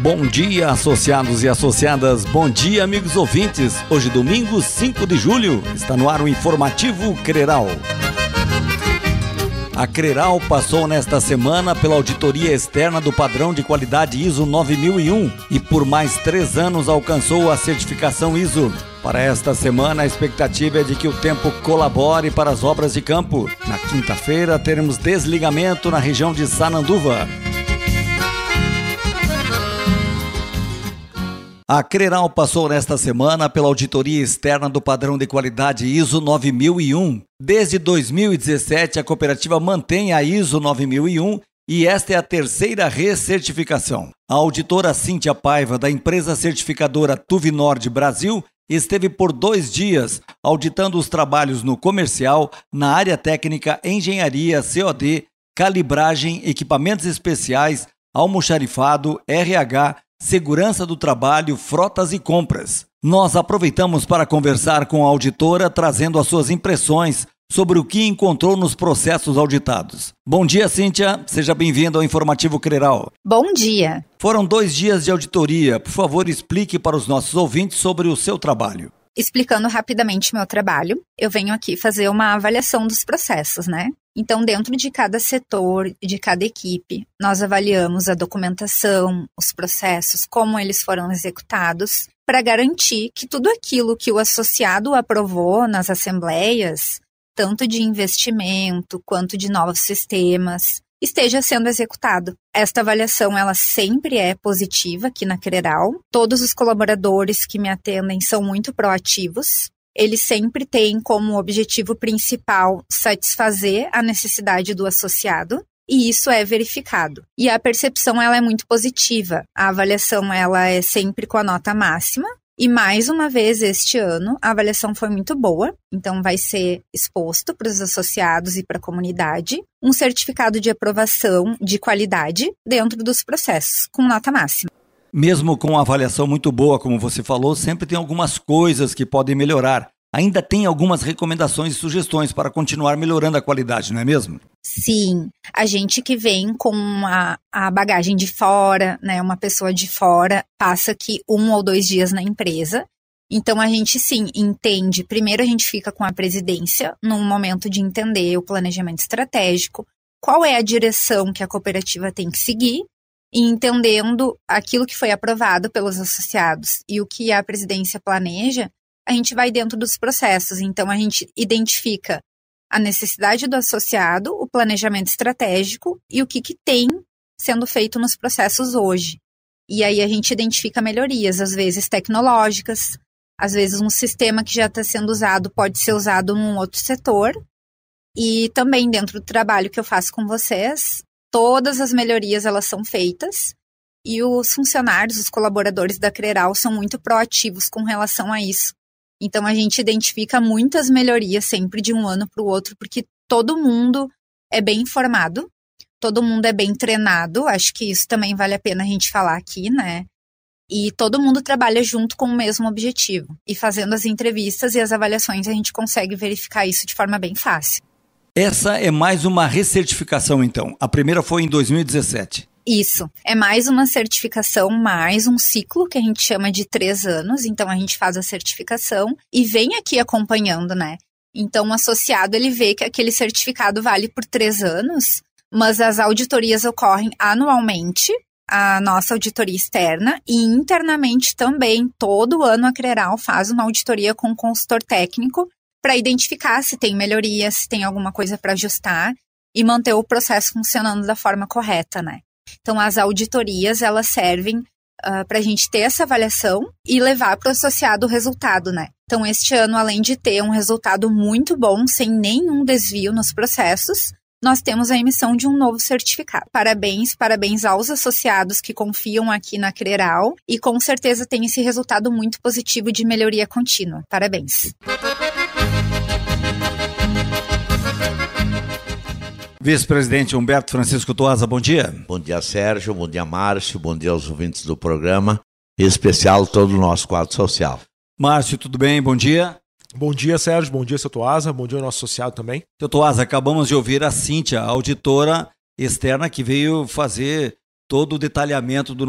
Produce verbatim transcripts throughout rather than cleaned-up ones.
Bom dia, associados e associadas. Bom dia, amigos ouvintes. Hoje, domingo, cinco de julho, está no ar o informativo Creral. A Creral passou nesta semana pela auditoria externa do padrão de qualidade I S O nove mil e um e por mais três anos alcançou a certificação I S O. Para esta semana, a expectativa é de que o tempo colabore para as obras de campo. Na quinta-feira, teremos desligamento na região de Sananduva. A Creral passou nesta semana pela auditoria externa do padrão de qualidade I S O nove mil e um. Desde dois mil e dezessete, a cooperativa mantém a I S O nove mil e um e esta é a terceira recertificação. A auditora Cíntia Paiva, da empresa certificadora Tuvinord Brasil, esteve por dois dias auditando os trabalhos no comercial, na área técnica, engenharia, C O D, calibragem, equipamentos especiais, almoxarifado, R H, segurança do trabalho, frotas e compras. Nós aproveitamos para conversar com a auditora, trazendo as suas impressões sobre o que encontrou nos processos auditados. Bom dia, Cíntia. Seja bem-vindo ao Informativo Creral. Bom dia. Foram dois dias de auditoria. Por favor, explique para os nossos ouvintes sobre o seu trabalho. Explicando rapidamente meu trabalho, eu venho aqui fazer uma avaliação dos processos, né? Então, dentro de cada setor, de cada equipe, nós avaliamos a documentação, os processos, como eles foram executados, para garantir que tudo aquilo que o associado aprovou nas assembleias, tanto de investimento quanto de novos sistemas, esteja sendo executado. Esta avaliação, ela sempre é positiva aqui na Creral. Todos os colaboradores que me atendem são muito proativos. Eles sempre têm como objetivo principal satisfazer a necessidade do associado, e isso é verificado. E a percepção, ela é muito positiva. A avaliação, ela é sempre com a nota máxima. E mais uma vez este ano, a avaliação foi muito boa, então vai ser exposto para os associados e para a comunidade um certificado de aprovação de qualidade dentro dos processos, com nota máxima. Mesmo com uma avaliação muito boa, como você falou, sempre tem algumas coisas que podem melhorar. Ainda tem algumas recomendações e sugestões para continuar melhorando a qualidade, não é mesmo? Sim, a gente que vem com a, a bagagem de fora, né, uma pessoa de fora, passa aqui um ou dois dias na empresa. Então a gente sim entende, primeiro a gente fica com a presidência num momento de entender o planejamento estratégico, qual é a direção que a cooperativa tem que seguir, e entendendo aquilo que foi aprovado pelos associados e o que a presidência planeja, a gente vai dentro dos processos. Então, a gente identifica a necessidade do associado, o planejamento estratégico e o que, que tem sendo feito nos processos hoje. E aí a gente identifica melhorias, às vezes tecnológicas, às vezes um sistema que já está sendo usado pode ser usado num outro setor. E também dentro do trabalho que eu faço com vocês, todas as melhorias elas são feitas e os funcionários, os colaboradores da Creral são muito proativos com relação a isso. Então a gente identifica muitas melhorias sempre de um ano para o outro, porque todo mundo é bem informado, todo mundo é bem treinado, acho que isso também vale a pena a gente falar aqui, né? E todo mundo trabalha junto com o mesmo objetivo. E fazendo as entrevistas e as avaliações a gente consegue verificar isso de forma bem fácil. Essa é mais uma recertificação, então. A primeira foi em dois mil e dezessete. Isso. É mais uma certificação, mais um ciclo que a gente chama de três anos. Então, a gente faz a certificação e vem aqui acompanhando, né? Então, o associado, ele vê que aquele certificado vale por três anos, mas as auditorias ocorrem anualmente, a nossa auditoria externa, e internamente também, todo ano a Creral faz uma auditoria com o consultor técnico para identificar se tem melhoria, se tem alguma coisa para ajustar e manter o processo funcionando da forma correta, né? Então, as auditorias, elas servem uh, para a gente ter essa avaliação e levar para o associado o resultado, né? Então, este ano, além de ter um resultado muito bom, sem nenhum desvio nos processos, nós temos a emissão de um novo certificado. Parabéns, parabéns aos associados que confiam aqui na Creral e com certeza tem esse resultado muito positivo de melhoria contínua. Parabéns! Vice-presidente Humberto Francisco Toasa, bom dia. Bom dia, Sérgio, bom dia, Márcio, bom dia aos ouvintes do programa, em especial todo o nosso quadro social. Márcio, tudo bem? Bom dia. Bom dia, Sérgio, bom dia, seu Toasa, bom dia ao nosso associado também. Seu Toasa, acabamos de ouvir a Cíntia, a auditora externa que veio fazer todo o detalhamento do nosso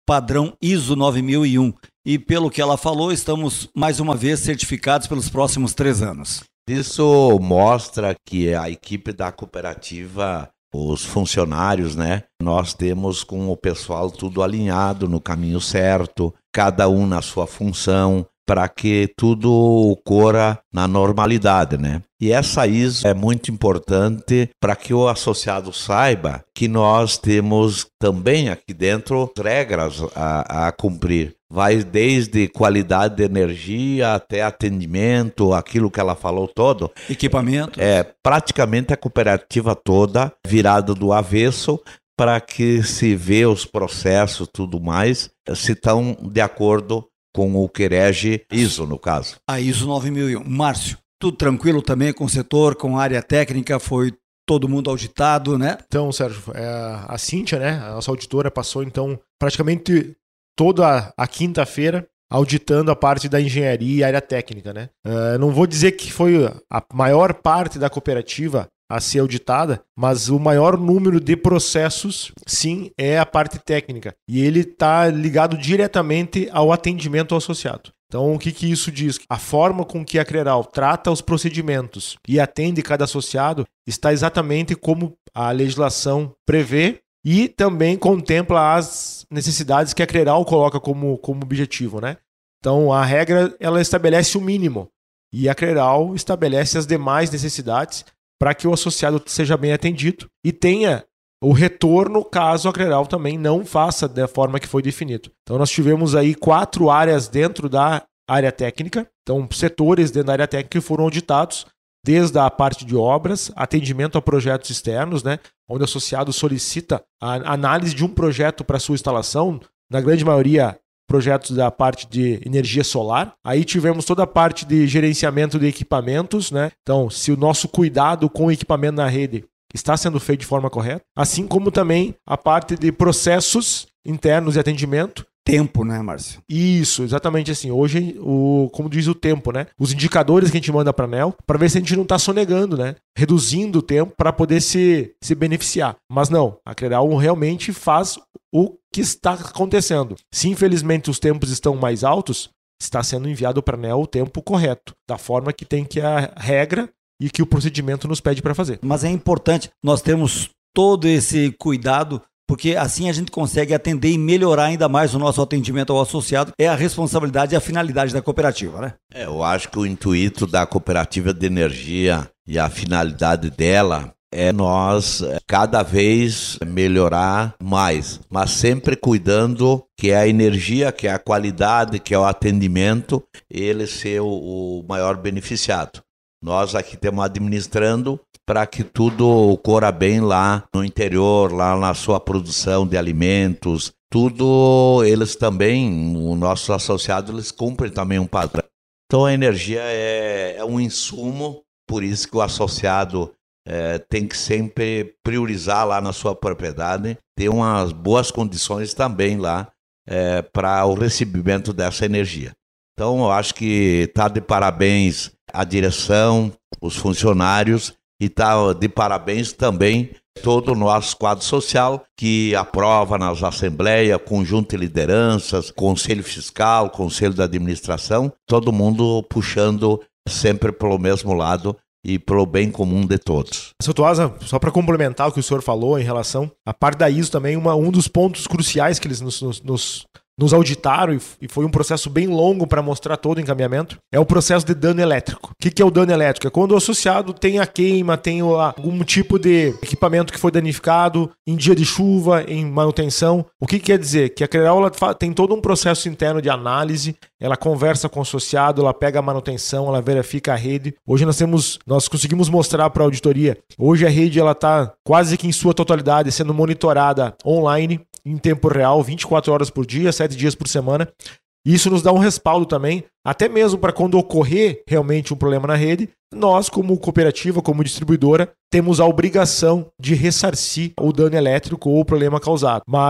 padrão I S O nove mil e um. E pelo que ela falou, estamos mais uma vez certificados pelos próximos três anos. Isso mostra que a equipe da cooperativa, os funcionários, né? Nós temos com o pessoal tudo alinhado no caminho certo, cada um na sua função, para que tudo ocorra na normalidade, né? E essa I S O é muito importante para que o associado saiba que nós temos também aqui dentro regras a, a cumprir. Vai desde qualidade de energia até atendimento, aquilo que ela falou todo. Equipamento. É, praticamente a cooperativa toda virada do avesso para que se vê os processos tudo mais, se estão de acordo com o que rege I S O, no caso. A I S O nove mil e um. Márcio, tudo tranquilo também com o setor, com a área técnica, foi todo mundo auditado, né? Então, Sérgio, é, a Cíntia, né, a nossa auditora, passou então praticamente toda a quinta-feira auditando a parte da engenharia e área técnica, né? Uh, não vou dizer que foi a maior parte da cooperativa a ser auditada, mas o maior número de processos, sim, é a parte técnica. E ele está ligado diretamente ao atendimento ao associado. Então, o que, que isso diz? A forma com que a Creral trata os procedimentos e atende cada associado está exatamente como a legislação prevê e também contempla as necessidades que a Creral coloca como, como objetivo, né? Então, a regra, ela estabelece o mínimo e a Creral estabelece as demais necessidades para que o associado seja bem atendido e tenha o retorno caso a Creral também não faça da forma que foi definido. Então, nós tivemos aí quatro áreas dentro da área técnica, então setores dentro da área técnica que foram auditados, desde a parte de obras, atendimento a projetos externos, né, onde o associado solicita a análise de um projeto para sua instalação, na grande maioria projetos da parte de energia solar. Aí tivemos toda a parte de gerenciamento de equipamentos, né? Então, se o nosso cuidado com o equipamento na rede está sendo feito de forma correta, assim como também a parte de processos internos de atendimento. Tempo, né, Márcio? Isso, exatamente assim. Hoje, o, como diz o tempo, né? Os indicadores que a gente manda para a ANEEL, para ver se a gente não está sonegando, né? Reduzindo o tempo para poder se, se beneficiar. Mas não, a Creral realmente faz o que está acontecendo. Se infelizmente os tempos estão mais altos, está sendo enviado para a ANEEL o tempo correto, da forma que tem que a regra e que o procedimento nos pede para fazer. Mas é importante, nós temos todo esse cuidado, porque assim a gente consegue atender e melhorar ainda mais o nosso atendimento ao associado. É a responsabilidade e a finalidade da cooperativa, né? É, eu acho que o intuito da cooperativa de energia e a finalidade dela é nós cada vez melhorar mais, mas sempre cuidando que é a energia, que é a qualidade, que é o atendimento, ele ser o, o maior beneficiado. Nós aqui estamos administrando para que tudo ocorra bem lá no interior, lá na sua produção de alimentos, tudo eles também, os nossos associados, eles cumprem também um padrão. Então a energia é, é um insumo, por isso que o associado É, tem que sempre priorizar lá na sua propriedade, ter umas boas condições também lá é, para o recebimento dessa energia. Então eu acho que está de parabéns a direção, os funcionários e está de parabéns também todo o nosso quadro social que aprova nas assembleias, conjunto de lideranças, conselho fiscal, conselho da administração, todo mundo puxando sempre pelo mesmo lado e pelo bem comum de todos. Seu Tuasa, só para complementar o que o senhor falou em relação à parte da I S O também, uma, um dos pontos cruciais que eles nos, nos, nos, nos auditaram, e, e foi um processo bem longo para mostrar todo o encaminhamento, é o processo de dano elétrico. O que, que é o dano elétrico? É quando o associado tem a queima, tem o, algum tipo de equipamento que foi danificado em dia de chuva, em manutenção. O que, que quer dizer? Que a Creral ela tem todo um processo interno de análise, ela conversa com o associado, ela pega a manutenção, ela verifica a rede. Hoje nós temos, nós conseguimos mostrar para a auditoria, hoje a rede ela está quase que em sua totalidade sendo monitorada online, em tempo real, vinte e quatro horas por dia, sete dias por semana. Isso nos dá um respaldo também, até mesmo para quando ocorrer realmente um problema na rede, nós, como cooperativa, como distribuidora, temos a obrigação de ressarcir o dano elétrico ou o problema causado. Mas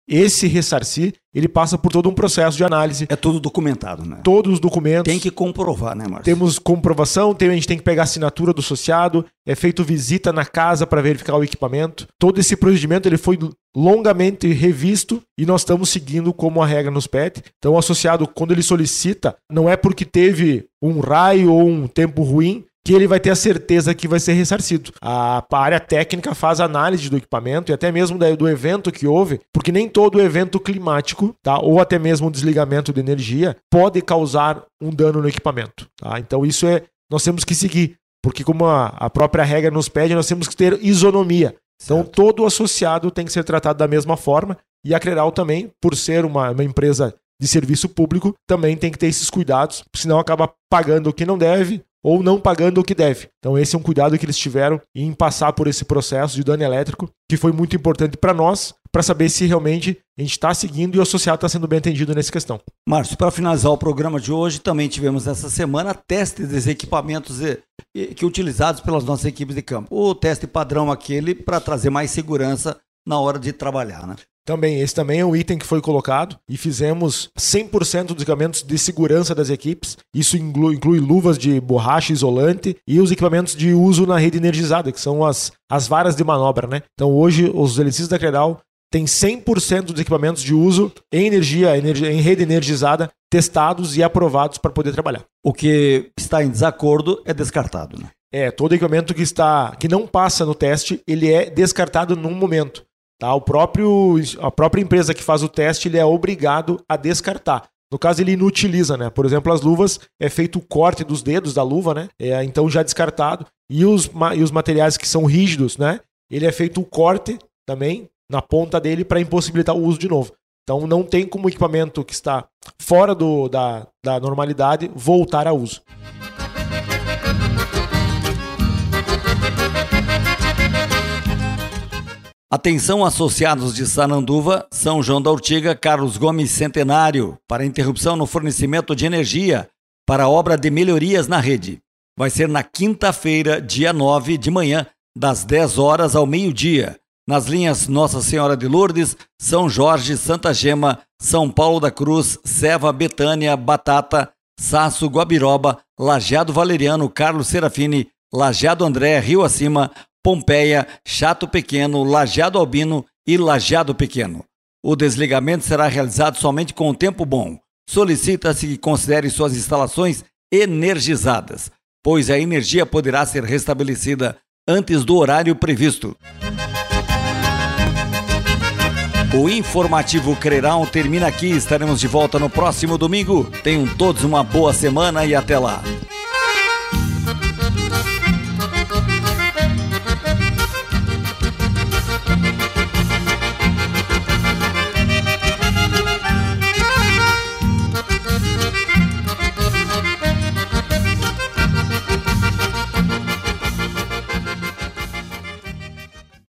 Esse ressarcir, ele passa por todo um processo de análise. É tudo documentado, né? Todos os documentos. Tem que comprovar, né, Márcio? Temos comprovação, tem, a gente tem que pegar a assinatura do associado, é feito visita na casa para verificar o equipamento. Todo esse procedimento ele foi longamente revisto e nós estamos seguindo como a regra nos pede. Então o associado, quando ele solicita, não é porque teve um raio ou um tempo ruim que ele vai ter a certeza que vai ser ressarcido. A área técnica faz análise do equipamento e até mesmo do evento que houve, porque nem todo evento climático, tá, ou até mesmo um desligamento de energia, pode causar um dano no equipamento. Tá? Então isso é, nós temos que seguir, porque como a, a própria regra nos pede, nós temos que ter isonomia. Então certo. Todo associado tem que ser tratado da mesma forma e a Creral também, por ser uma, uma empresa de serviço público, também tem que ter esses cuidados, senão acaba pagando o que não deve, ou não pagando o que deve. Então esse é um cuidado que eles tiveram em passar por esse processo de dano elétrico, que foi muito importante para nós, para saber se realmente a gente está seguindo e o associado está sendo bem atendido nessa questão. Márcio, para finalizar o programa de hoje, também tivemos essa semana testes dos equipamentos que utilizados pelas nossas equipes de campo. O teste padrão aquele para trazer mais segurança na hora de trabalhar, né? Também, esse também é um item que foi colocado e fizemos cem por cento dos equipamentos de segurança das equipes. Isso inclui, inclui luvas de borracha isolante e os equipamentos de uso na rede energizada, que são as, as varas de manobra, né? Então hoje os eletricistas da Creral têm cem por cento dos equipamentos de uso em energia, energia em rede energizada testados e aprovados para poder trabalhar. O que está em desacordo é descartado, né? É, todo equipamento que, está, que não passa no teste, ele é descartado num momento. Tá? O próprio, a própria empresa que faz o teste, ele é obrigado a descartar. No caso, ele inutiliza, né? Por exemplo, as luvas, é feito o corte dos dedos da luva, né? É, então já descartado. E os, e os materiais que são rígidos, né? Ele é feito o corte também na ponta dele para impossibilitar o uso de novo. Então não tem como o equipamento que está fora do, da, da normalidade voltar a uso. Atenção associados de Sananduva, São João da Ortiga, Carlos Gomes Centenário, para interrupção no fornecimento de energia para a obra de melhorias na rede. Vai ser na quinta-feira, dia nove de manhã, das dez horas ao meio-dia, nas linhas Nossa Senhora de Lourdes, São Jorge, Santa Gema, São Paulo da Cruz, Seva, Betânia, Batata, Saço, Guabiroba, Lajeado Valeriano, Carlos Serafini, Lajeado André, Rio Acima, Pompeia, Chato Pequeno, Lajeado Albino e Lajeado Pequeno. O desligamento será realizado somente com o tempo bom. Solicita-se que considere suas instalações energizadas, pois a energia poderá ser restabelecida antes do horário previsto. O informativo Creral termina aqui. Estaremos de volta no próximo domingo. Tenham todos uma boa semana e até lá.